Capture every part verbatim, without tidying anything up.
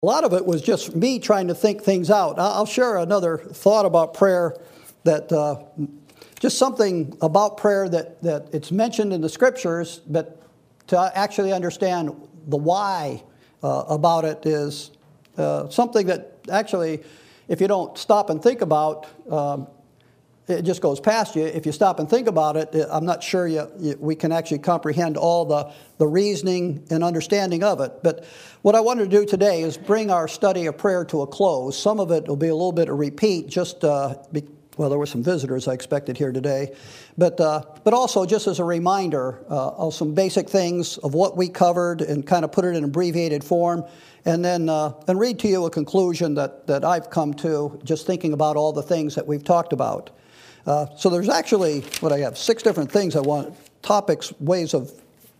A lot of it was just me trying to think things out. I'll share another thought about prayer that uh, just something about prayer that, that it's mentioned in the scriptures, but to actually understand the why uh, about it is uh, something that actually, if you don't stop and think about, um, it just goes past you. If you stop and think about it, I'm not sure you, you, we can actually comprehend all the, the reasoning and understanding of it. But what I wanted to do today is bring our study of prayer to a close. Some of it will be a little bit of repeat, just, uh, be, well, there were some visitors I expected here today. But, uh, but also just as a reminder uh, of some basic things of what we covered and kind of put it in abbreviated form. And then uh, and read to you a conclusion that, that I've come to just thinking about all the things that we've talked about. Uh, so there's actually, what I have, six different things I want, topics, ways of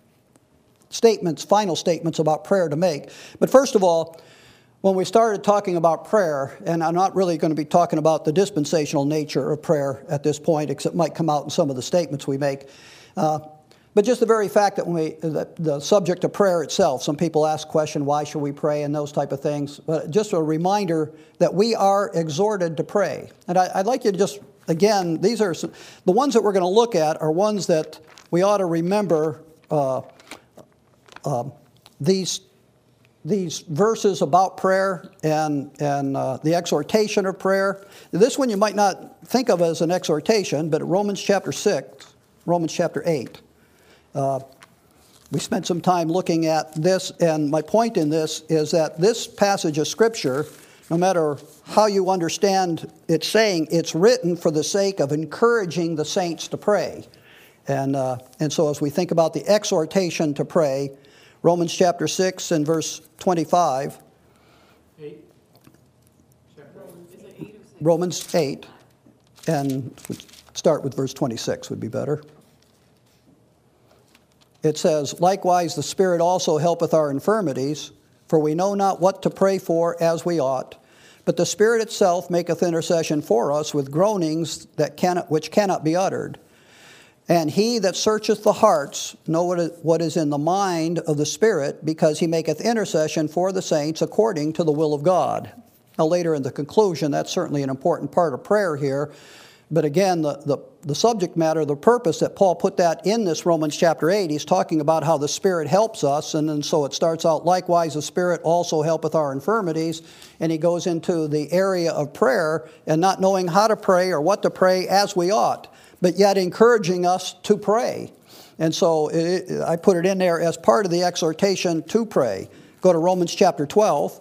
statements, final statements about prayer to make. But first of all, when we started talking about prayer, and I'm not really going to be talking about the dispensational nature of prayer at this point, except it might come out in some of the statements we make. Uh, but just the very fact that when we, the, the subject of prayer itself, some people ask the question, why should we pray, and those type of things. But just a reminder that we are exhorted to pray. And I, I'd like you to just Again, these are some, the ones that we're going to look at are ones that we ought to remember. Uh, uh, these these verses about prayer and and uh, the exhortation of prayer. This one you might not think of as an exhortation, but Romans chapter six, Romans chapter eight. Uh, we spent some time looking at this, and my point in this is that this passage of Scripture, no matter how you understand it saying, it's written for the sake of encouraging the saints to pray. And uh, and so as we think about the exhortation to pray, Romans chapter six and verse twenty-five. Eight. Romans eight. And start with verse twenty-six would be better. It says, likewise the Spirit also helpeth our infirmities, for we know not what to pray for as we ought. But the Spirit itself maketh intercession for us with groanings that cannot, which cannot be uttered. And he that searcheth the hearts knoweth what is in the mind of the Spirit, because he maketh intercession for the saints according to the will of God. Now later in the conclusion, that's certainly an important part of prayer here. But again, the, the, the subject matter, the purpose that Paul put that in this Romans chapter eight, he's talking about how the Spirit helps us. And then so it starts out, likewise the Spirit also helpeth our infirmities. And he goes into the area of prayer and not knowing how to pray or what to pray as we ought, but yet encouraging us to pray. And so it, I put it in there as part of the exhortation to pray. Go to Romans chapter twelve.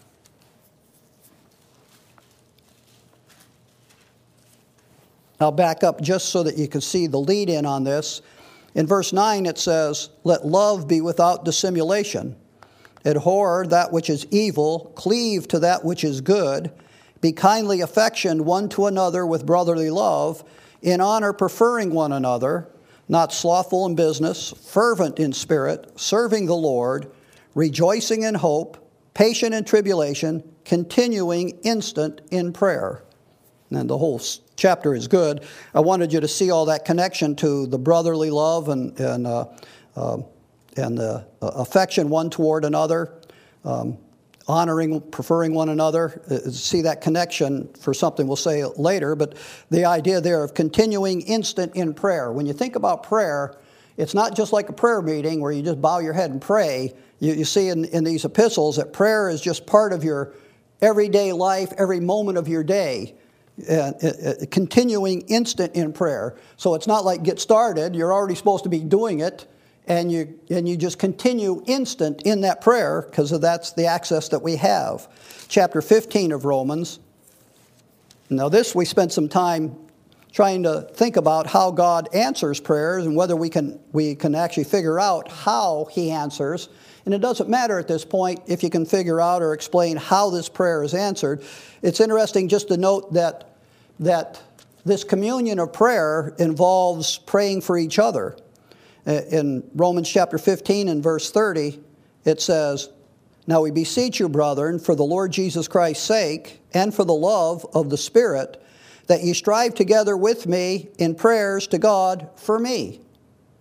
I'll back up just so that you can see the lead-in on this. In verse nine it says, let love be without dissimulation. Abhor that which is evil, cleave to that which is good. Be kindly affectioned one to another with brotherly love, in honor preferring one another, not slothful in business, fervent in spirit, serving the Lord, rejoicing in hope, patient in tribulation, continuing instant in prayer. And the whole chapter is good. I wanted you to see all that connection to the brotherly love and and uh, uh, and uh, affection one toward another, um, honoring, preferring one another. Uh, see that connection for something we'll say later. But the idea there of continuing instant in prayer. When you think about prayer, it's not just like a prayer meeting where you just bow your head and pray. You, you see in, in these epistles that prayer is just part of your everyday life, every moment of your day. Uh, uh, continuing instant in prayer. So it's not like get started, you're already supposed to be doing it, and you and you just continue instant in that prayer because that's the access that we have. Chapter fifteen of Romans. Now this we spent some time trying to think about how God answers prayers and whether we can we can actually figure out how he answers. And it doesn't matter at this point if you can figure out or explain how this prayer is answered. It's interesting just to note that that this communion of prayer involves praying for each other. In Romans chapter fifteen and verse thirty, it says, now we beseech you, brethren, for the Lord Jesus Christ's sake, and for the love of the Spirit, that ye strive together with me in prayers to God for me.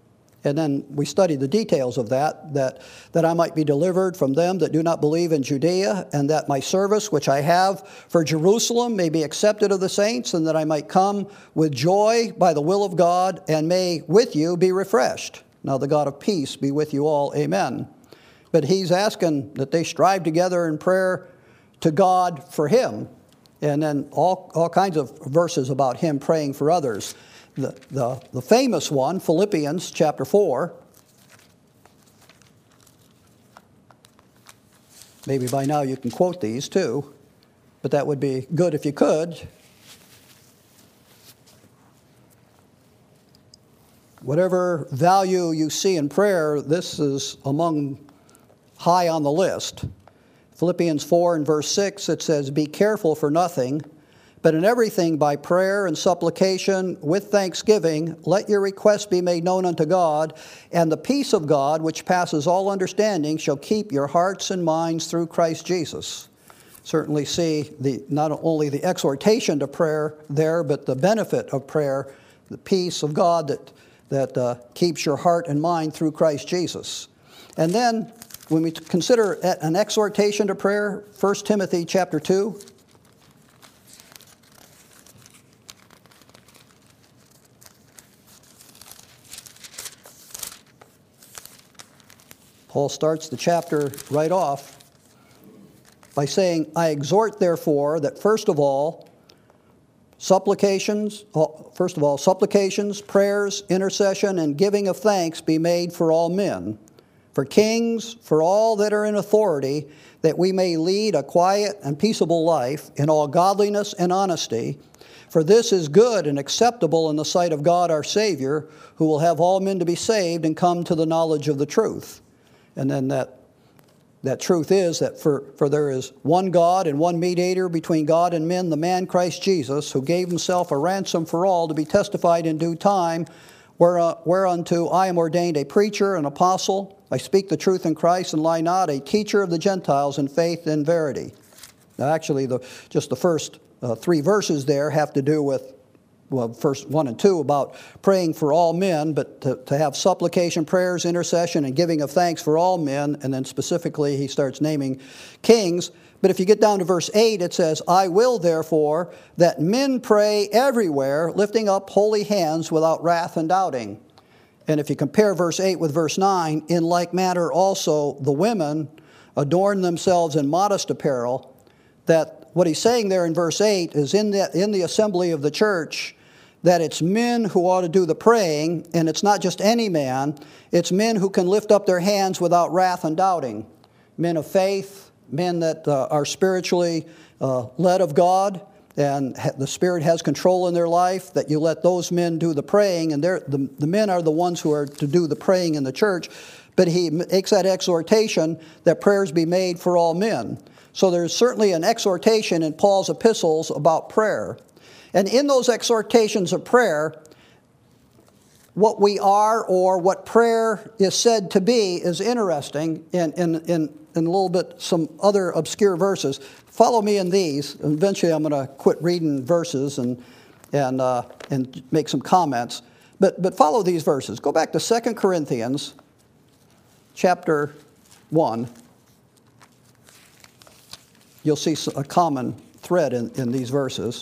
And then we study the details of that, that, that I might be delivered from them that do not believe in Judea, and that my service which I have for Jerusalem may be accepted of the saints, and that I might come with joy by the will of God, and may with you be refreshed. Now the God of peace be with you all. Amen. But he's asking that they strive together in prayer to God for him. And then all, all kinds of verses about him praying for others. The, the, the famous one, Philippians chapter four. Maybe by now you can quote these too, but that would be good if you could. Whatever value you see in prayer, this is among high on the list. Philippians four and verse six, it says, "Be careful for nothing, but in everything by prayer and supplication with thanksgiving, let your requests be made known unto God, and the peace of God, which passes all understanding, shall keep your hearts and minds through Christ Jesus." Certainly see the not only the exhortation to prayer there, but the benefit of prayer, the peace of God that, that uh, keeps your heart and mind through Christ Jesus. And then when we consider an exhortation to prayer, First Timothy chapter two. Paul starts the chapter right off by saying, "I exhort therefore that first of all, supplications, first of all, supplications, prayers, intercession, and giving of thanks be made for all men, for kings, for all that are in authority, that we may lead a quiet and peaceable life in all godliness and honesty. For this is good and acceptable in the sight of God our Savior, who will have all men to be saved and come to the knowledge of the truth." And then that that truth is that for, for there is one God and one mediator between God and men, the man Christ Jesus, who gave himself a ransom for all to be testified in due time, whereunto I am ordained a preacher, an apostle. I speak the truth in Christ and lie not, a teacher of the Gentiles in faith and verity. Now actually, the, just the first uh, three verses there have to do with, well, first one and two about praying for all men, but to, to have supplication, prayers, intercession, and giving of thanks for all men. And then specifically he starts naming kings. But if you get down to verse eight, it says, "I will therefore that men pray everywhere, lifting up holy hands without wrath and doubting." And if you compare verse eight with verse nine, "In like manner also the women adorn themselves in modest apparel," that what he's saying there in verse eight is in the, in the assembly of the church, that it's men who ought to do the praying, and it's not just any man. It's men who can lift up their hands without wrath and doubting. Men of faith, men that uh, are spiritually uh, led of God, and ha- the Spirit has control in their life, that you let those men do the praying, and they're, the, the men are the ones who are to do the praying in the church. But he makes that exhortation that prayers be made for all men. So there's certainly an exhortation in Paul's epistles about prayer. And in those exhortations of prayer, what we are or what prayer is said to be is interesting in, in, in, in a little bit some other obscure verses. Follow me in these. Eventually I'm going to quit reading verses and, and, uh, and make some comments. But, but follow these verses. Go back to Second Corinthians chapter one. You'll see a common thread in, in these verses.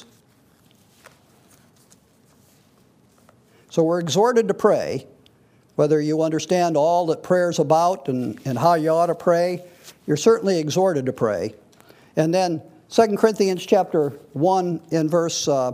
So we're exhorted to pray, whether you understand all that prayer's about and, and how you ought to pray, you're certainly exhorted to pray. And then Second Corinthians chapter one in verse, uh,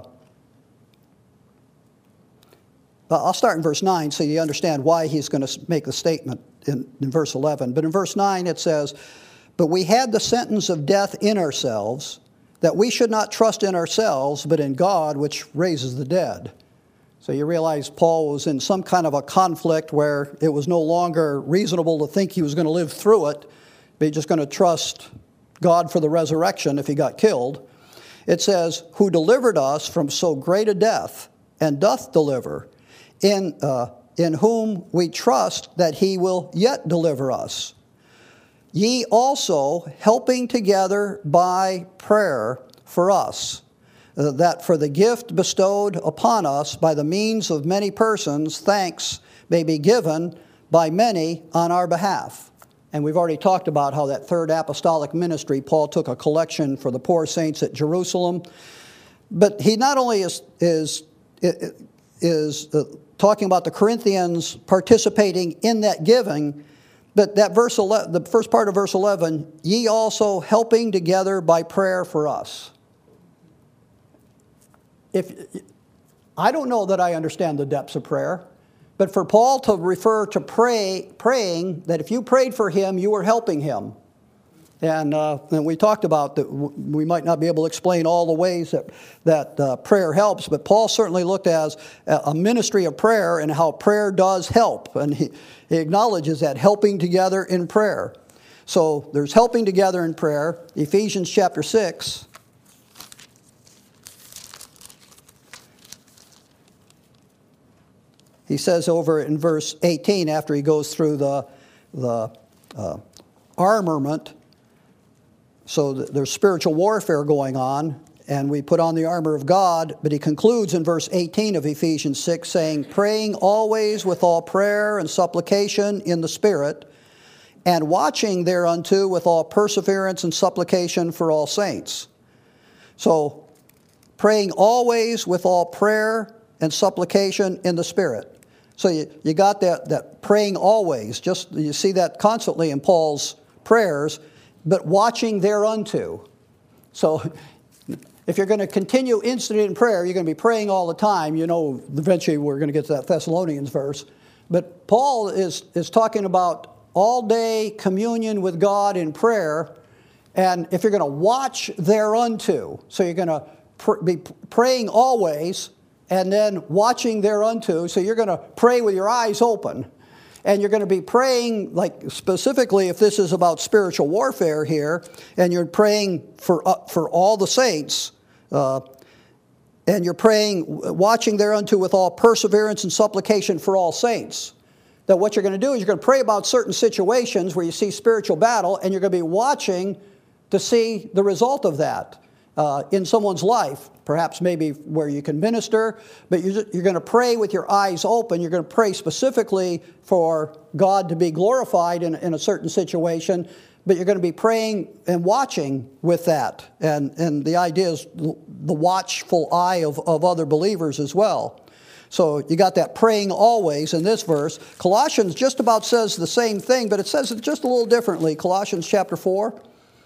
I'll start in verse nine so you understand why he's going to make the statement in, in verse eleven. But in verse nine it says, "But we had the sentence of death in ourselves, that we should not trust in ourselves, but in God which raises the dead." So you realize Paul was in some kind of a conflict where it was no longer reasonable to think he was going to live through it, but he's just going to trust God for the resurrection if he got killed. It says, "Who delivered us from so great a death, and doth deliver, in, uh, in whom we trust that he will yet deliver us. Ye also helping together by prayer for us, Uh, that for the gift bestowed upon us by the means of many persons, thanks may be given by many on our behalf. And we've already talked about how that third apostolic ministry, Paul took a collection for the poor saints at Jerusalem. But he not only is, is, is uh, talking about the Corinthians participating in that giving, but that verse eleven, the first part of verse eleven, ye also helping together by prayer for us. If I don't know that I understand the depths of prayer, but for Paul to refer to pray, praying, that if you prayed for him, you were helping him. And, uh, and we talked about that we might not be able to explain all the ways that, that uh, prayer helps, but Paul certainly looked at a ministry of prayer and how prayer does help. And he, he acknowledges that, helping together in prayer. So there's helping together in prayer. Ephesians chapter six. He says over in verse eighteen, after he goes through the, the uh, armament, so there's spiritual warfare going on, and we put on the armor of God, but he concludes in verse eighteen of Ephesians six saying, praying always with all prayer and supplication in the Spirit, and watching thereunto with all perseverance and supplication for all saints. So, praying always with all prayer and supplication in the Spirit. So you, you got that, that praying always, just you see that constantly in Paul's prayers, but watching thereunto. So if you're going to continue instant in prayer, you're going to be praying all the time. You know, eventually we're going to get to that Thessalonians verse. But Paul is, is talking about all-day communion with God in prayer, and if you're going to watch thereunto, so you're going to pr- be praying always, and then watching thereunto, so you're going to pray with your eyes open. And you're going to be praying, like specifically if this is about spiritual warfare here, and you're praying for uh, for all the saints, uh, and you're praying, watching thereunto with all perseverance and supplication for all saints. That what you're going to do is you're going to pray about certain situations where you see spiritual battle, and you're going to be watching to see the result of that uh, in someone's life. Perhaps maybe where you can minister, but you're, you're going to pray with your eyes open. You're going to pray specifically for God to be glorified in, in a certain situation, but you're going to be praying and watching with that. And, and the idea is the watchful eye of, of other believers as well. So you got that praying always in this verse. Colossians just about says the same thing, but it says it just a little differently. Colossians chapter four.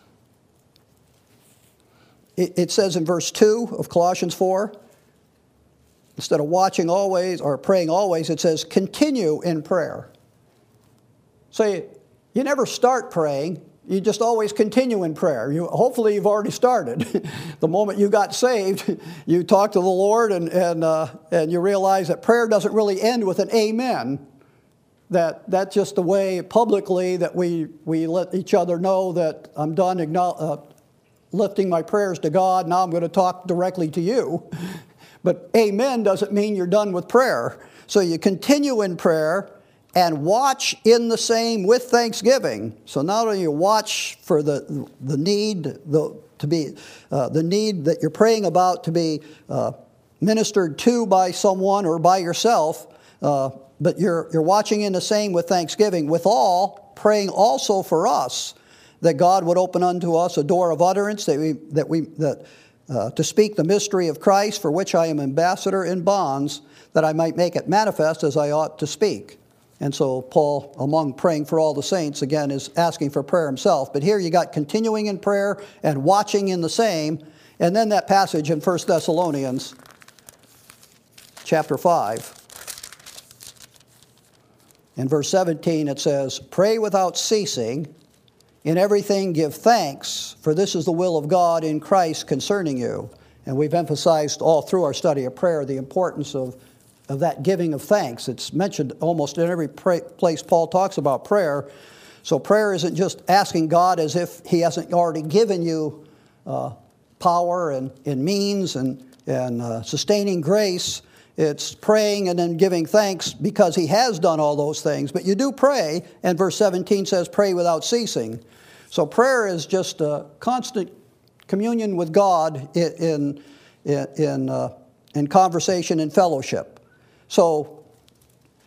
It says in verse two of Colossians four, instead of watching always or praying always, it says continue in prayer. So you, you never start praying, you just always continue in prayer. You, hopefully you've already started. The moment you got saved, you talked to the Lord and, and, uh, and you realize that prayer doesn't really end with an amen. That that's just the way publicly that we, we let each other know that I'm done acknowledging. Uh, lifting my prayers to God, now I'm going to talk directly to you. But amen doesn't mean you're done with prayer. So you continue in prayer and watch in the same with thanksgiving. So not only you watch for the the need the to be uh, the need that you're praying about to be uh, ministered to by someone or by yourself, uh, but you're you're watching in the same with thanksgiving. Withal, praying also for us, that God would open unto us a door of utterance, that we that we that uh, to speak the mystery of Christ, for which I am ambassador in bonds, that I might make it manifest as I ought to speak. And so Paul, among praying for all the saints, again is asking for prayer himself. But here you got continuing in prayer and watching in the same, and then that passage in First Thessalonians chapter five. In verse seventeen it says, pray without ceasing. In everything give thanks, for this is the will of God in Christ concerning you. And we've emphasized all through our study of prayer the importance of, of that giving of thanks. It's mentioned almost in every pra- place Paul talks about prayer. So prayer isn't just asking God as if he hasn't already given you uh, power and, and means and, and uh, sustaining grace. It's praying and then giving thanks because he has done all those things. But you do pray, and verse seventeen says, pray without ceasing. So prayer is just a constant communion with God in, in, in, uh, in conversation and fellowship. So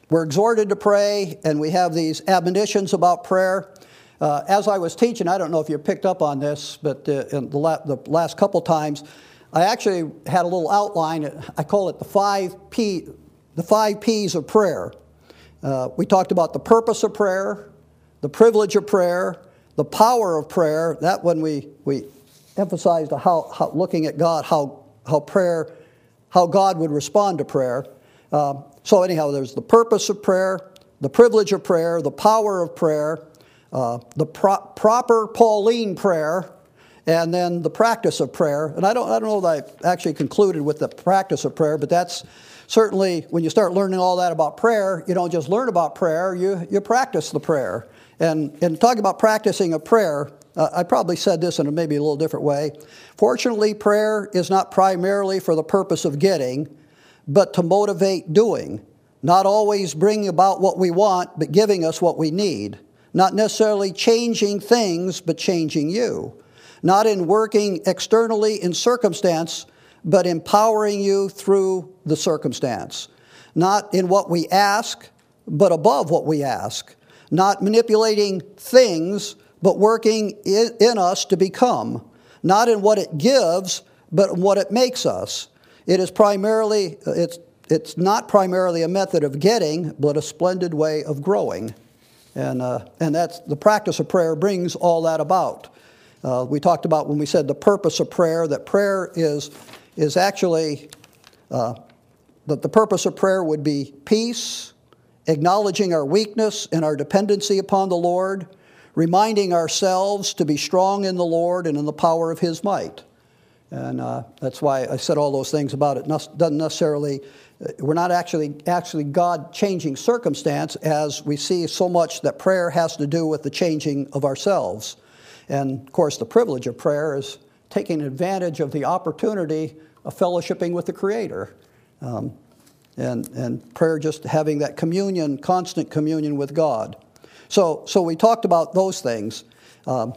we're exhorted to pray, and we have these admonitions about prayer. Uh, as I was teaching, I don't know if you picked up on this, but uh, in the, la- the last couple times, I actually had a little outline. I call it the five P, the five P's of prayer. Uh, we talked about the purpose of prayer, the privilege of prayer, the power of prayer. That when we we emphasized how, how looking at God, how how prayer, how God would respond to prayer. Uh, so anyhow, there's the purpose of prayer, the privilege of prayer, the power of prayer, uh, the pro- proper Pauline prayer, and then the practice of prayer. And I don't I don't know that I actually concluded with the practice of prayer, but that's certainly when you start learning all that about prayer, you don't just learn about prayer, you you practice the prayer. And in talking about practicing a prayer, uh, I probably said this in a maybe a little different way. Fortunately, prayer is not primarily for the purpose of getting, but to motivate doing. Not always bringing about what we want, but giving us what we need. Not necessarily changing things, but changing you. Not in working externally in circumstance, but empowering you through the circumstance. Not in what we ask, but above what we ask. Not manipulating things, but working in, in us to become. Not in what it gives, but in what it makes us. It is primarily, it's, it's not primarily a method of getting, but a splendid way of growing. And, uh, and that's the practice of prayer brings all that about. Uh, we talked about when we said the purpose of prayer, that prayer is, is actually, uh, that the purpose of prayer would be peace, acknowledging our weakness and our dependency upon the Lord, reminding ourselves to be strong in the Lord and in the power of His might. And uh, that's why I said all those things about it. Doesn't necessarily, we're not actually actually God changing circumstance, as we see so much that prayer has to do with the changing of ourselves. And of course, the privilege of prayer is taking advantage of the opportunity of fellowshipping with the Creator. Um, and, and prayer just having that communion, constant communion with God. So, so we talked about those things. Um,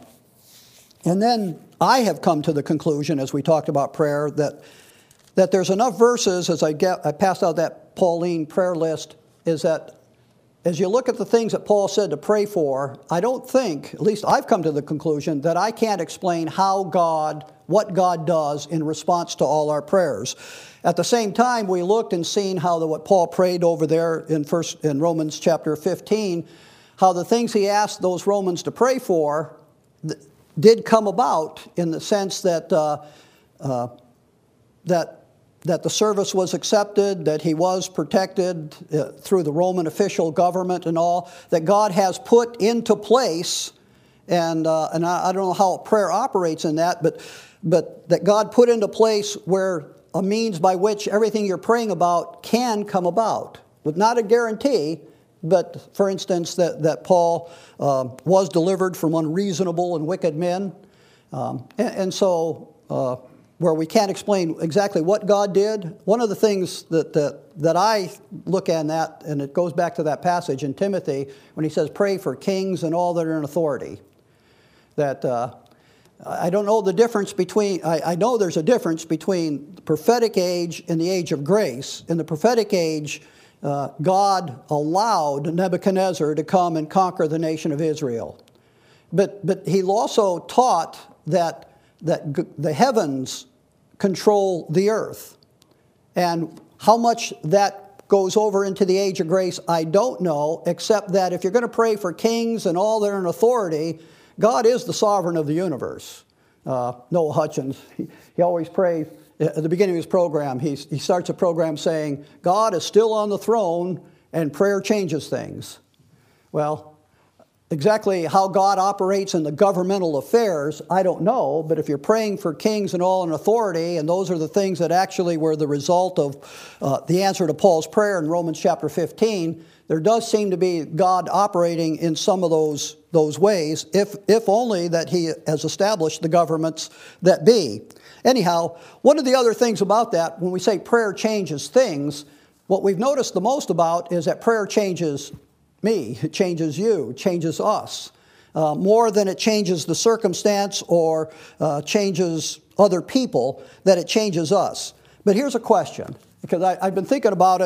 and then I have come to the conclusion, as we talked about prayer, that that there's enough verses, as I, get, I passed out that Pauline prayer list, is that as you look at the things that Paul said to pray for, I don't think, at least I've come to the conclusion, that I can't explain how God, what God does in response to all our prayers. At the same time, we looked and seen how the, what Paul prayed over there in first in Romans chapter fifteen, how the things he asked those Romans to pray for th- did come about in the sense that uh, uh, that that the service was accepted, that he was protected uh, through the Roman official government and all, that God has put into place, and uh, and I, I don't know how prayer operates in that, but but that God put into place where a means by which everything you're praying about can come about. With not a guarantee, but for instance, that, that Paul uh, was delivered from unreasonable and wicked men. Um, and, and so uh, where we can't explain exactly what God did, one of the things that, that, that I look at in that, and it goes back to that passage in Timothy, when he says, pray for kings and all that are in authority. That uh, I don't know the difference between, I, I know there's a difference between the prophetic age and the age of grace. In the prophetic age, uh, God allowed Nebuchadnezzar to come and conquer the nation of Israel. But, but he also taught that, that g- the heavens control the earth. And how much that goes over into the age of grace, I don't know, except that if you're going to pray for kings and all that are in authority, God is the sovereign of the universe. Uh, Noah Hutchins, he, he always prays at the beginning of his program. He, he starts a program saying, God is still on the throne and prayer changes things. Well, exactly how God operates in the governmental affairs, I don't know. But if you're praying for kings and all in authority, and those are the things that actually were the result of uh, the answer to Paul's prayer in Romans chapter fifteen, there does seem to be God operating in some of those, those ways, if, if only that he has established the governments that be. Anyhow, one of the other things about that, when we say prayer changes things, what we've noticed the most about is that prayer changes me, it changes you, it changes us, uh, more than it changes the circumstance or uh, changes other people, that it changes us. But here's a question, because I, I've been thinking about it,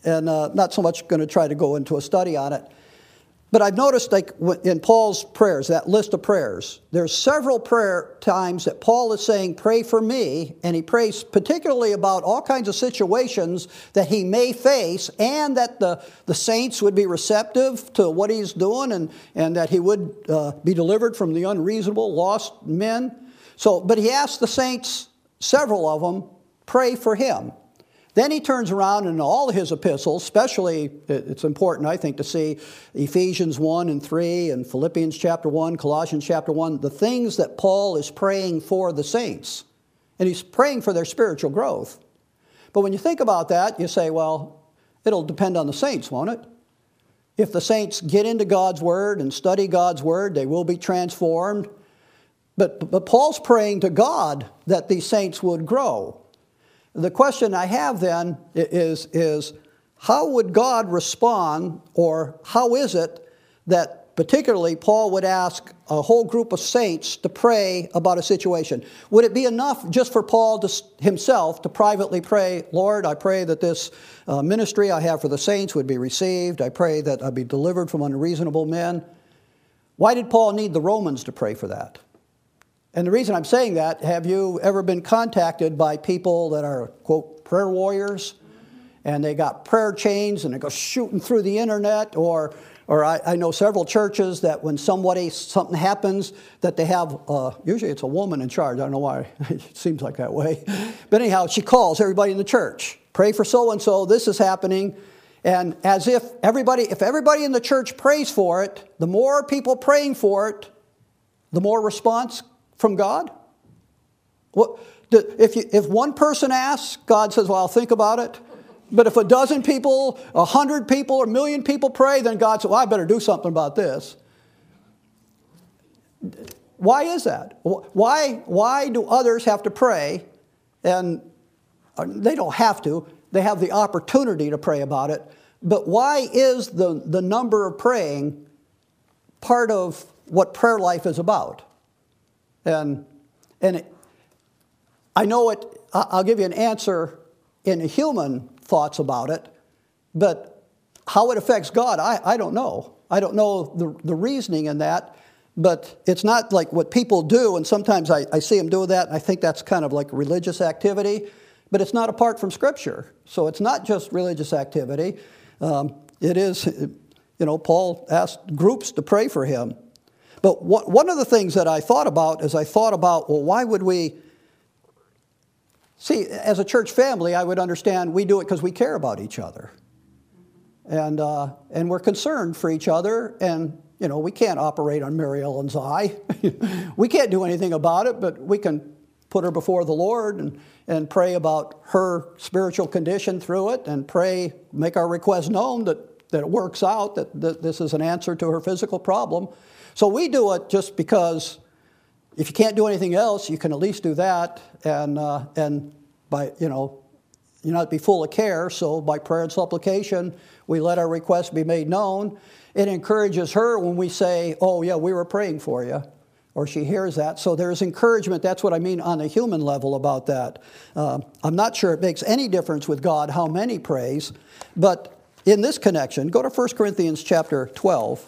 and uh, not so much going to try to go into a study on it. But I've noticed, like in Paul's prayers, that list of prayers, there's several prayer times that Paul is saying, pray for me, and he prays particularly about all kinds of situations that he may face, and that the, the saints would be receptive to what he's doing, and, and that he would uh, be delivered from the unreasonable, lost men. So, but he asks the saints, several of them, pray for him. Then he turns around in all of his epistles, especially, it's important, I think, to see Ephesians one and three and Philippians chapter one, Colossians chapter one, the things that Paul is praying for the saints. And he's praying for their spiritual growth. But when you think about that, you say, well, it'll depend on the saints, won't it? If the saints get into God's Word and study God's Word, they will be transformed. But, but Paul's praying to God that these saints would grow. The question I have then is, is how would God respond, or how is it that particularly Paul would ask a whole group of saints to pray about a situation? Would it be enough just for Paul to, himself to privately pray, Lord, I pray that this uh, ministry I have for the saints would be received. I pray that I'd be delivered from unreasonable men. Why did Paul need the Romans to pray for that? And the reason I'm saying that, have you ever been contacted by people that are, quote, prayer warriors, and they got prayer chains and they go shooting through the internet, or or I, I know several churches that when somebody, something happens, that they have, uh, usually it's a woman in charge, I don't know why, it seems like that way, but anyhow, she calls everybody in the church, pray for so-and-so, this is happening, and as if everybody, if everybody in the church prays for it, the more people praying for it, the more response from God? What, if, you, if one person asks, God says, well, I'll think about it. But if a dozen people, a hundred people, or a million people pray, then God says, well, I better do something about this. Why is that? Why, why do others have to pray? And they don't have to. They have the opportunity to pray about it. But why is the, the number of praying part of what prayer life is about? And, and it, I know it, I'll give you an answer in human thoughts about it, but how it affects God, I, I don't know. I don't know the, the reasoning in that, but it's not like what people do, and sometimes I, I see them do that, and I think that's kind of like religious activity, but it's not apart from Scripture. So it's not just religious activity. Um, it is, you know, Paul asked groups to pray for him. But one of the things that I thought about is I thought about, well, why would we... See, as a church family, I would understand we do it because we care about each other. And uh, and we're concerned for each other. And, you know, we can't operate on Mary Ellen's eye. We can't do anything about it, but we can put her before the Lord and, and pray about her spiritual condition through it, and pray, make our request known that, that it works out, that, that this is an answer to her physical problem. So we do it just because if you can't do anything else, you can at least do that, and uh, and by, you know, you not be full of care. So by prayer and supplication, we let our requests be made known. It encourages her when we say, oh yeah, we were praying for you, or she hears that. So there's encouragement. That's what I mean on a human level about that. Uh, I'm not sure it makes any difference with God how many prays, but in this connection, go to First Corinthians chapter twelve.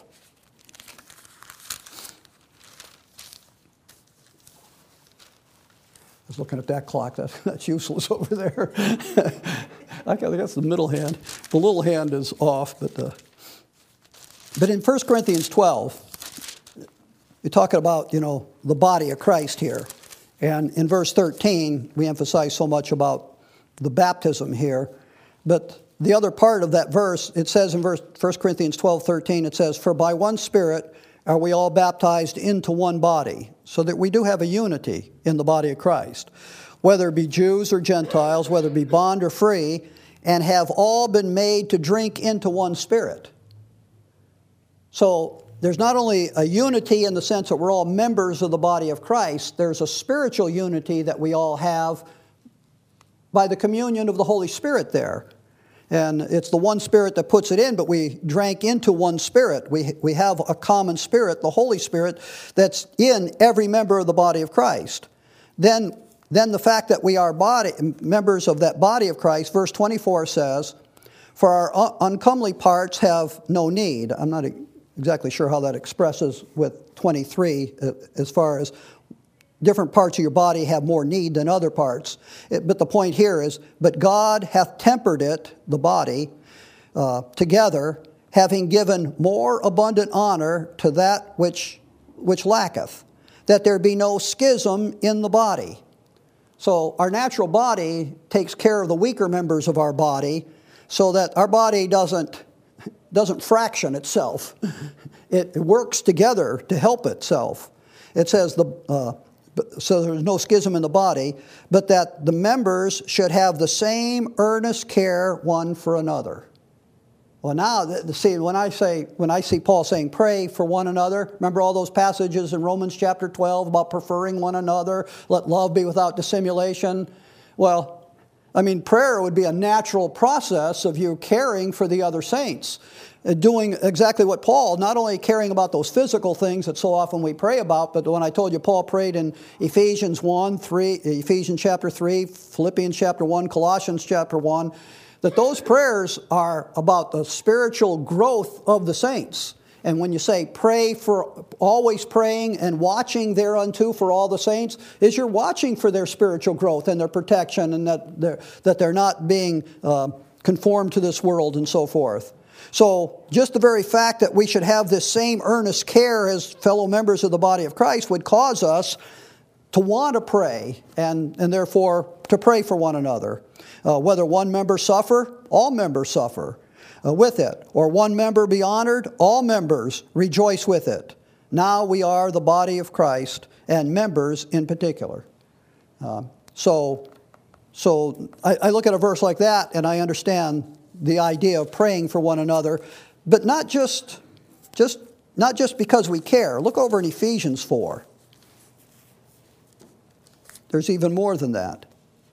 I was looking at that clock. That's, that's useless over there. I guess the middle hand. The little hand is off. But, uh, but in First Corinthians twelve, you're talking about, you know, the body of Christ here. And in verse thirteen, we emphasize so much about the baptism here. But the other part of that verse, it says in verse First Corinthians twelve, thirteen, it says, for by one Spirit are we all baptized into one body, so that we do have a unity in the body of Christ, whether it be Jews or Gentiles, whether it be bond or free, and have all been made to drink into one Spirit. So there's not only a unity in the sense that we're all members of the body of Christ, there's a spiritual unity that we all have by the communion of the Holy Spirit there. And it's the one Spirit that puts it in, but we drank into one Spirit. We, we have a common Spirit, the Holy Spirit, that's in every member of the body of Christ. Then, then the fact that we are body, members of that body of Christ, verse twenty-four says, For our uncomely parts have no need. I'm not exactly sure how that expresses with twenty-three as far as different parts of your body have more need than other parts. It, but the point here is, but God hath tempered it, the body, uh, together, having given more abundant honor to that which, which lacketh, that there be no schism in the body. So our natural body takes care of the weaker members of our body so that our body doesn't, doesn't fraction itself. It works together to help itself. It says, the uh, so there's no schism in the body, but that the members should have the same earnest care one for another. Well, now, see, when I say, when I see Paul saying pray for one another, remember all those passages in Romans chapter twelve about preferring one another, let love be without dissimulation? Well, I mean, prayer would be a natural process of you caring for the other saints, doing exactly what Paul, not only caring about those physical things that so often we pray about, but when I told you Paul prayed in Ephesians one, three, Ephesians chapter three, Philippians chapter one, Colossians chapter one, that those prayers are about the spiritual growth of the saints. And when you say pray for, always praying and watching thereunto for all the saints, is you're watching for their spiritual growth and their protection, and that they're, that they're not being uh, conformed to this world and so forth. So just the very fact that we should have this same earnest care as fellow members of the body of Christ would cause us to want to pray and, and therefore to pray for one another. Uh, whether one member suffer, all members suffer uh, with it. Or one member be honored, all members rejoice with it. Now we are the body of Christ, and members in particular. Uh, so so I, I look at a verse like that, and I understand the idea of praying for one another, but not just, just, not just because we care. Look over in Ephesians four. There's even more than that.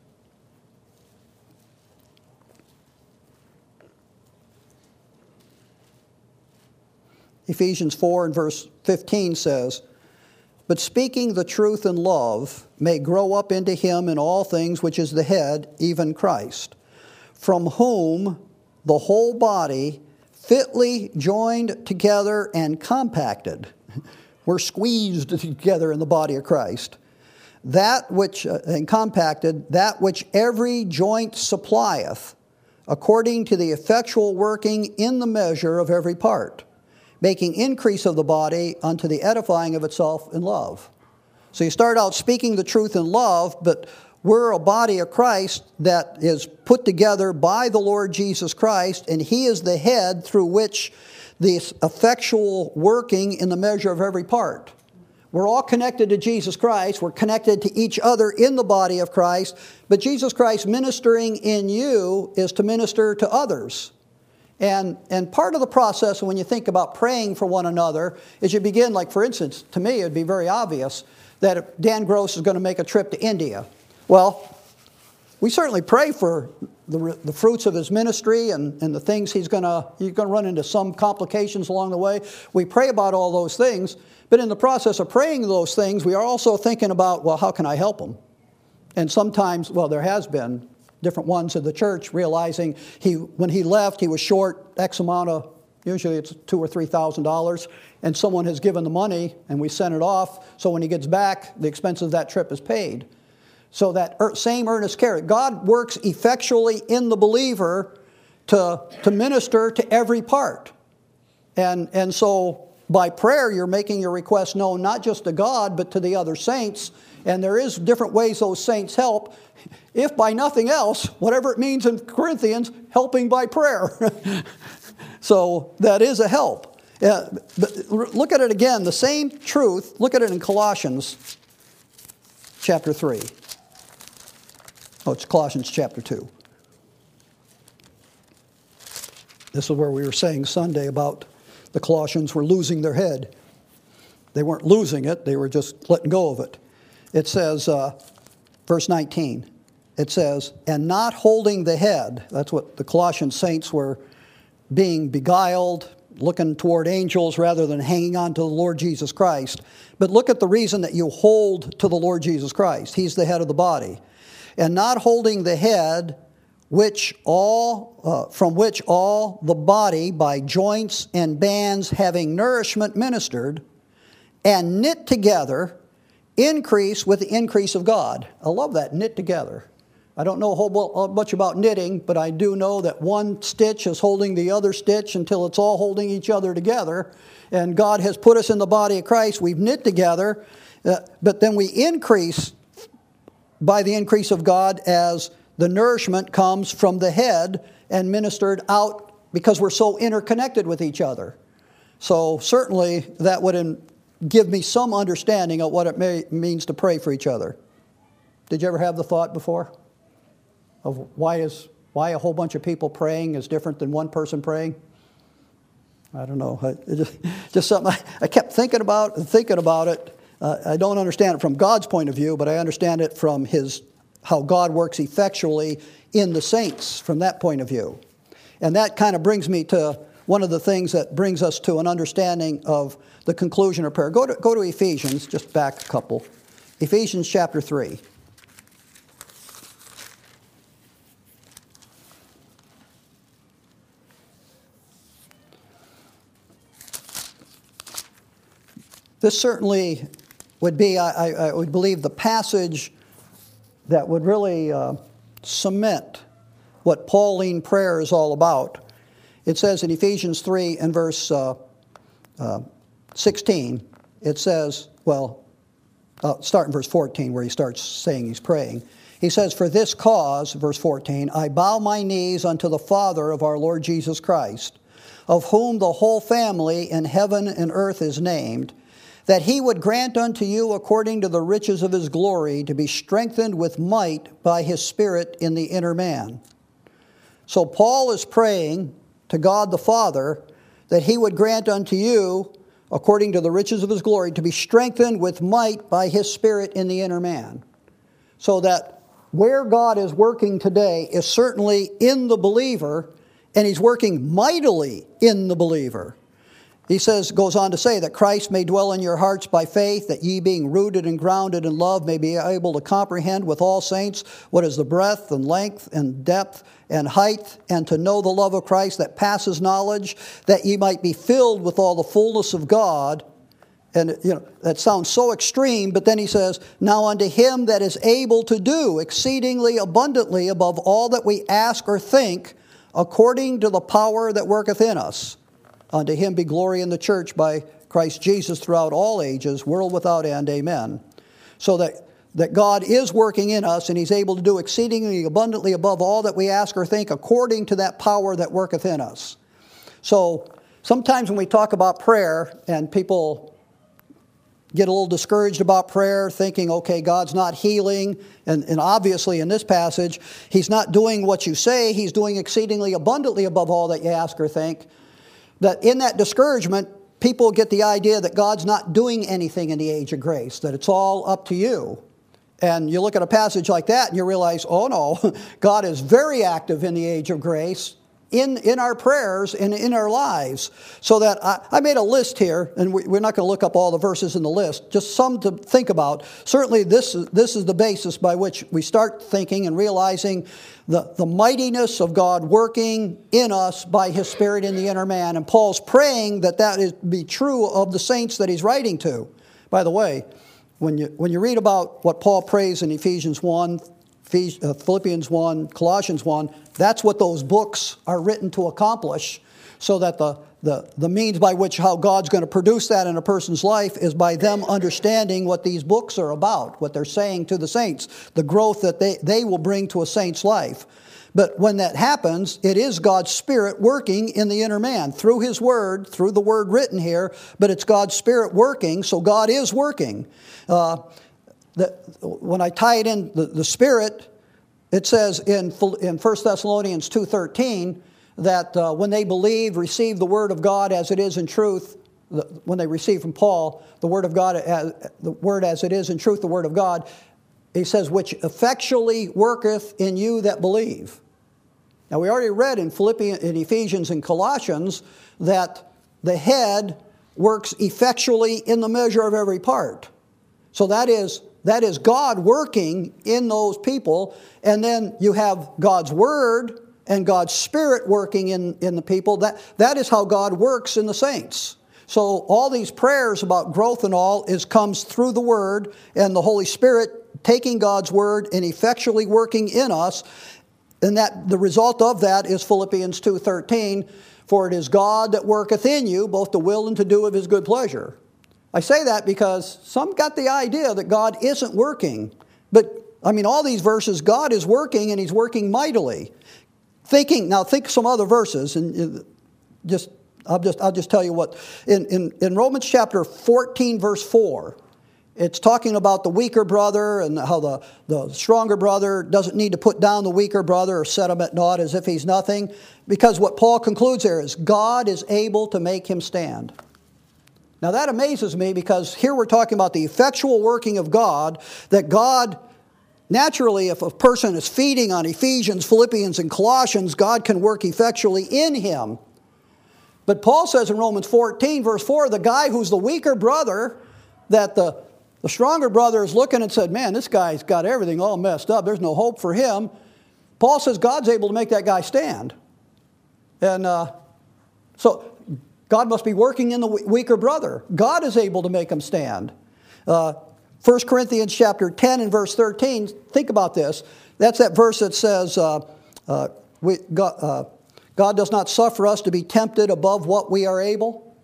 Ephesians four and verse fifteen says, "But speaking the truth in love may grow up into him in all things which is the head, even Christ, from whom the whole body, fitly joined together and compacted," we're squeezed together in the body of Christ, "that which, uh, and compacted, that which every joint supplieth, according to the effectual working in the measure of every part, making increase of the body unto the edifying of itself in love." So you start out speaking the truth in love, but we're a body of Christ that is put together by the Lord Jesus Christ, and He is the head through which this effectual working in the measure of every part. We're all connected to Jesus Christ. We're connected to each other in the body of Christ, but Jesus Christ ministering in you is to minister to others. And, and part of the process when you think about praying for one another is you begin, like for instance, to me it would be very obvious that if Dan Gross is going to make a trip to India. Well, we certainly pray for the, the fruits of his ministry and, and the things he's going to, he's going to run into some complications along the way. We pray about all those things, but in the process of praying those things, we are also thinking about, well, how can I help him? And sometimes, well, there has been different ones of the church realizing he, when he left, he was short X amount of, usually it's two or three thousand dollars, and someone has given the money, and we sent it off. So when he gets back, the expense of that trip is paid. So that er, same earnest care, God works effectually in the believer to to minister to every part, and and so by prayer you're making your request known not just to God but to the other saints. And there is different ways those saints help. If by nothing else, whatever it means in Corinthians, helping by prayer. So that is a help. Yeah, but look at it again, the same truth. Look at it in Colossians chapter three. Oh, it's Colossians chapter two. This is where we were saying Sunday about the Colossians were losing their head. They weren't losing it, they were just letting go of it. It says, uh, verse nineteen, it says, "And not holding the head," that's what the Colossian saints were being beguiled, looking toward angels rather than hanging on to the Lord Jesus Christ. But look at the reason that you hold to the Lord Jesus Christ. He's the head of the body. "And not holding the head, which all, uh, from which all the body by joints and bands having nourishment ministered, and knit together, increase with the increase of God. I love that, knit together. I don't know a whole bunch about knitting, but I do know that one stitch is holding the other stitch until it's all holding each other together. And God has put us in the body of Christ. We've knit together, uh, but then we increase by the increase of God as the nourishment comes from the head and ministered out because we're so interconnected with each other. So certainly that would in, give me some understanding of what it may, means to pray for each other. Did you ever have the thought before of why is why a whole bunch of people praying is different than one person praying? I don't know. It just, just something I, I kept thinking about and thinking about it. Uh, I don't understand it from God's point of view, but I understand it from His how God works effectually in the saints from that point of view. And that kind of brings me to one of the things that brings us to an understanding of the conclusion of prayer. Go to, go to Ephesians, just back a couple. Ephesians chapter three. This certainly would be, I, I would believe, the passage that would really uh, cement what Pauline prayer is all about. It says in Ephesians three and verse uh, uh, sixteen, it says, well, uh, start in verse fourteen where he starts saying he's praying. He says, "For this cause," verse fourteen, "I bow my knees unto the Father of our Lord Jesus Christ, of whom the whole family in heaven and earth is named, that He would grant unto you according to the riches of His glory to be strengthened with might by His Spirit in the inner man." So Paul is praying to God the Father that He would grant unto you, according to the riches of His glory, to be strengthened with might by His Spirit in the inner man. So that where God is working today is certainly in the believer, and He's working mightily in the believer. He says, goes on to say that Christ may dwell in your hearts by faith, that ye being rooted and grounded in love may be able to comprehend with all saints what is the breadth and length and depth and height, and to know the love of Christ that passes knowledge, that ye might be filled with all the fullness of God. And you know that sounds so extreme, but then he says, "Now unto Him that is able to do exceedingly abundantly above all that we ask or think, according to the power that worketh in us. Unto Him be glory in the church by Christ Jesus throughout all ages, world without end. Amen." So that, that God is working in us, and He's able to do exceedingly abundantly above all that we ask or think, according to that power that worketh in us. So sometimes when we talk about prayer, and people get a little discouraged about prayer, thinking, okay, God's not healing, and, and obviously in this passage, He's not doing what you say, He's doing exceedingly abundantly above all that you ask or think. That in that discouragement, people get the idea that God's not doing anything in the age of grace, that it's all up to you. And you look at a passage like that and you realize, oh no, God is very active in the age of grace, in, in our prayers and in our lives. So that I, I made a list here, and we, we're not going to look up all the verses in the list, just some to think about. Certainly this is, this is the basis by which we start thinking and realizing the, the mightiness of God working in us by His Spirit in the inner man. And Paul's praying that that is be true of the saints that he's writing to. By the way, when you, when you read about what Paul prays in Ephesians one, Philippians one, Colossians one, that's what those books are written to accomplish, so that the, the, the means by which how God's going to produce that in a person's life is by them understanding what these books are about, what they're saying to the saints, the growth that they, they will bring to a saint's life. But when that happens, it is God's Spirit working in the inner man through His Word, through the Word written here, but it's God's Spirit working, so God is working. Uh, the, when I tie it in, the, the Spirit, it says in, in First Thessalonians two thirteen that uh, when they believe, receive the Word of God as it is in truth, the, when they receive from Paul the Word of God, as, the Word as it is in truth, the Word of God, he says, which effectually worketh in you that believe. Now, we already read in Philippians, in Ephesians and Colossians that the head works effectually in the measure of every part. So that is that is God working in those people. And then you have God's Word and God's Spirit working in, in the people. That, that is how God works in the saints. So all these prayers about growth and all is comes through the Word and the Holy Spirit taking God's Word and effectually working in us. And that the result of that is Philippians two thirteen, for it is God that worketh in you both to will and to do of His good pleasure. I say that because some got the idea that God isn't working. But, I mean, all these verses, God is working and He's working mightily. Thinking, now think some other verses, and just I'll just I'll just tell you what. In, in, in Romans chapter fourteen, verse four, it's talking about the weaker brother and how the, the stronger brother doesn't need to put down the weaker brother or set him at naught as if he's nothing. Because what Paul concludes there is God is able to make him stand. Now that amazes me, because here we're talking about the effectual working of God, that God, naturally, if a person is feeding on Ephesians, Philippians, and Colossians, God can work effectually in him. But Paul says in Romans fourteen, verse four, the guy who's the weaker brother, that the, the stronger brother is looking and said, man, this guy's got everything all messed up. There's no hope for him. Paul says God's able to make that guy stand. And uh, so God must be working in the weaker brother. God is able to make him stand. Uh, First Corinthians chapter ten and verse thirteen, think about this. That's that verse that says, uh, uh, we, God, uh, God does not suffer us to be tempted above what we are able.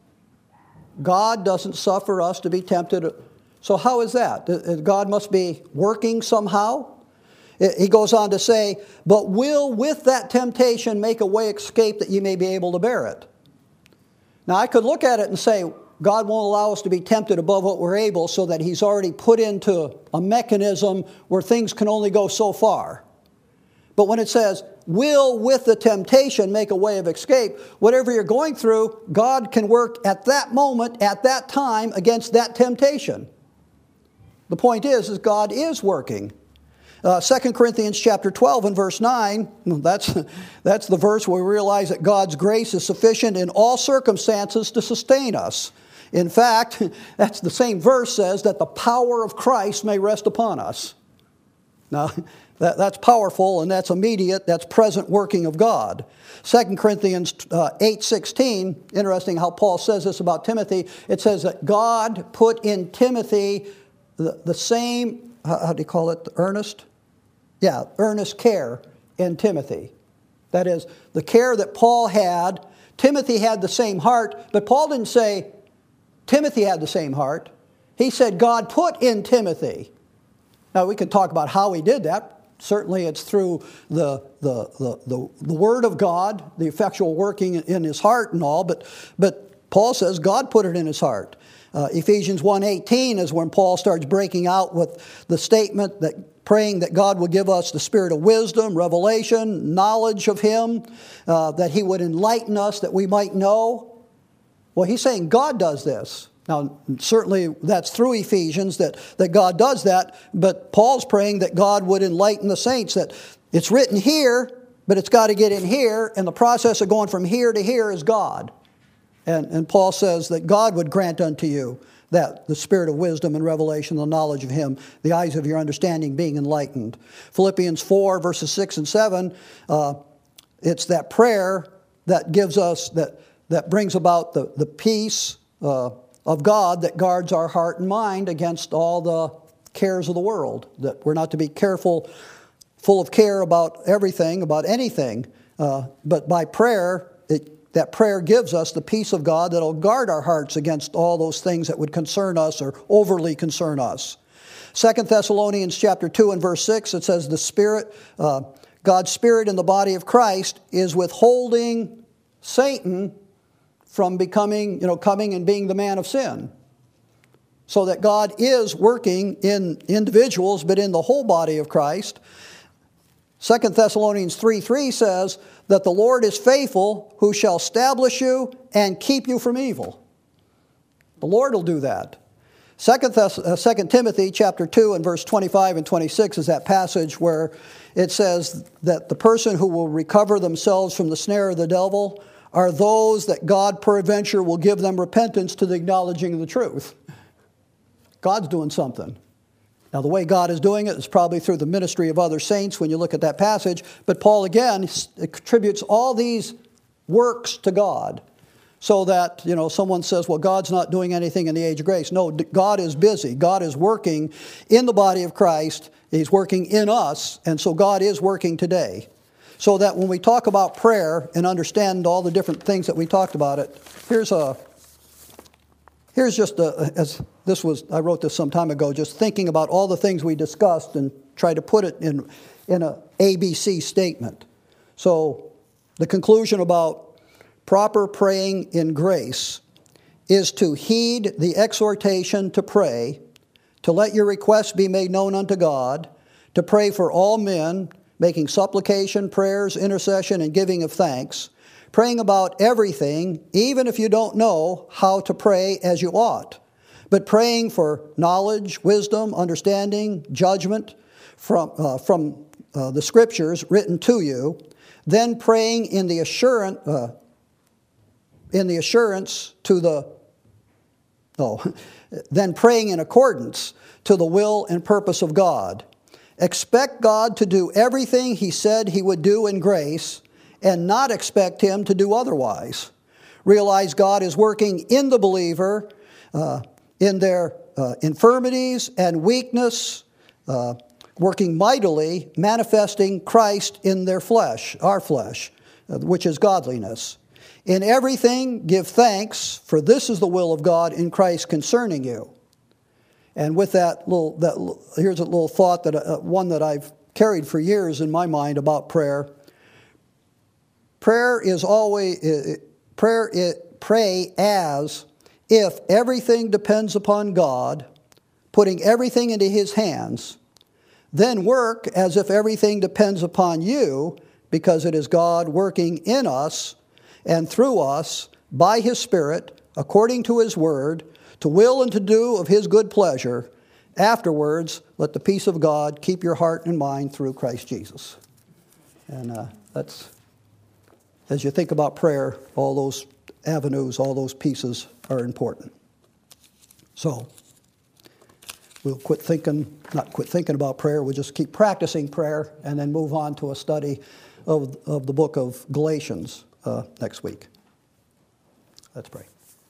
God doesn't suffer us to be tempted. So how is that? God must be working somehow? He goes on to say, but will with that temptation make a way escape that you may be able to bear it. Now I could look at it and say, God won't allow us to be tempted above what we're able, so that He's already put into a mechanism where things can only go so far. But when it says, will with the temptation make a way of escape, whatever you're going through, God can work at that moment, at that time, against that temptation. The point is, is God is working. Uh, Second Corinthians chapter twelve and verse nine, that's, that's the verse where we realize that God's grace is sufficient in all circumstances to sustain us. In fact, that's the same verse says that the power of Christ may rest upon us. Now, that, that's powerful, and that's immediate, that's present working of God. Second Corinthians uh, eight sixteen, interesting how Paul says this about Timothy. It says that God put in Timothy the, the same, how do you call it, earnest? Yeah, earnest care in Timothy. That is, the care that Paul had, Timothy had the same heart, but Paul didn't say Timothy had the same heart. He said God put in Timothy. Now we can talk about how he did that. Certainly it's through the, the, the, the, the Word of God, the effectual working in his heart and all, but, but Paul says God put it in his heart. Uh, Ephesians one eighteen is when Paul starts breaking out with the statement that praying that God would give us the spirit of wisdom, revelation, knowledge of Him, uh, that He would enlighten us that we might know. Well, he's saying God does this. Now, certainly that's through Ephesians that, that God does that, but Paul's praying that God would enlighten the saints, that it's written here, but it's got to get in here, and the process of going from here to here is God. And, and Paul says that God would grant unto you that, the spirit of wisdom and revelation, the knowledge of Him, the eyes of your understanding being enlightened. Philippians four, verses six and seven, uh, it's that prayer that gives us, that, that brings about the, the peace uh, of God that guards our heart and mind against all the cares of the world. That we're not to be careful, full of care about everything, about anything, uh, but by prayer, it that prayer gives us the peace of God that will guard our hearts against all those things that would concern us or overly concern us. Second Thessalonians chapter two and verse six, it says the Spirit, uh, God's Spirit in the body of Christ is withholding Satan from becoming, you know, coming and being the man of sin. So that God is working in individuals, but in the whole body of Christ. Second Thessalonians three three says that the Lord is faithful, who shall establish you and keep you from evil. The Lord will do that. Second, Thess- uh, Second Timothy chapter two and verse twenty-five and twenty-six is that passage where it says that the person who will recover themselves from the snare of the devil are those that God peradventure will give them repentance to the acknowledging of the truth. God's doing something. Now, the way God is doing it is probably through the ministry of other saints when you look at that passage. But Paul, again, attributes all these works to God. So that, you know, someone says, well, God's not doing anything in the age of grace. No, God is busy. God is working in the body of Christ. He's working in us. And so God is working today. So that when we talk about prayer and understand all the different things that we talked about it, here's a, here's just a, as this was, I wrote this some time ago, just thinking about all the things we discussed and try to put it in, in a A B C statement. So the conclusion about proper praying in grace is to heed the exhortation to pray, to let your requests be made known unto God, to pray for all men, making supplication, prayers, intercession, and giving of thanks, praying about everything, even if you don't know how to pray as you ought, but praying for knowledge, wisdom, understanding, judgment from, uh, from uh, the Scriptures written to you, then praying in the assurance, uh, in the assurance to the, no, then praying in accordance to the will and purpose of God. Expect God to do everything He said He would do in grace, and not expect Him to do otherwise. Realize God is working in the believer, uh, in their uh, infirmities and weakness, uh, working mightily, manifesting Christ in their flesh, our flesh, uh, which is godliness. In everything, give thanks, for this is the will of God in Christ concerning you. And with that little, that here's a little thought that uh, one that I've carried for years in my mind about prayer. Prayer is always uh, prayer. It, pray as if everything depends upon God, putting everything into His hands. Then work as if everything depends upon you, because it is God working in us and through us by His Spirit, according to His word, to will and to do of His good pleasure. Afterwards, let the peace of God keep your heart and mind through Christ Jesus. And uh, that's, as you think about prayer, all those avenues, all those pieces are important. So, we'll quit thinking, not quit thinking about prayer, we'll just keep practicing prayer and then move on to a study of, of the book of Galatians uh, next week. Let's pray.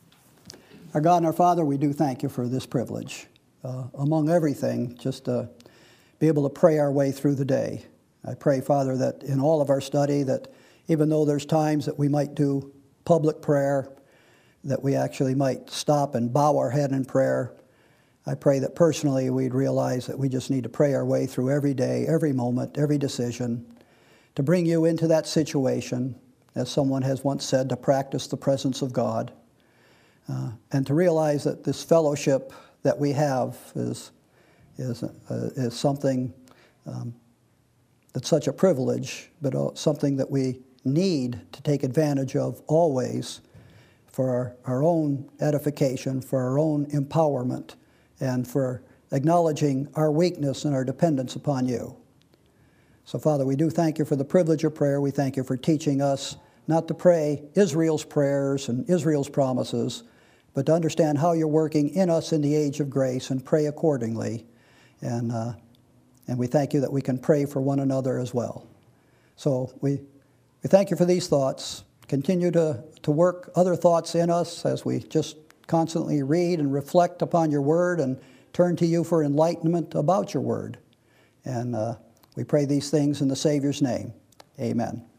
Our God and our Father, we do thank you for this privilege. Uh, among everything, just to be able to pray our way through the day. I pray, Father, that in all of our study, that even though there's times that we might do public prayer, that we actually might stop and bow our head in prayer, I pray that personally we'd realize that we just need to pray our way through every day, every moment, every decision, to bring you into that situation, as someone has once said, to practice the presence of God. Uh, and to realize that this fellowship that we have is is uh, is something um, that's such a privilege, but uh, something that we need to take advantage of always for our, our own edification, for our own empowerment, and for acknowledging our weakness and our dependence upon you. So, Father, we do thank you for the privilege of prayer. We thank you for teaching us not to pray Israel's prayers and Israel's promises, but to understand how you're working in us in the age of grace and pray accordingly. And uh, and we thank you that we can pray for one another as well. So we we thank you for these thoughts. Continue to, to work other thoughts in us as we just constantly read and reflect upon your word and turn to you for enlightenment about your word. And uh, we pray these things in the Savior's name. Amen.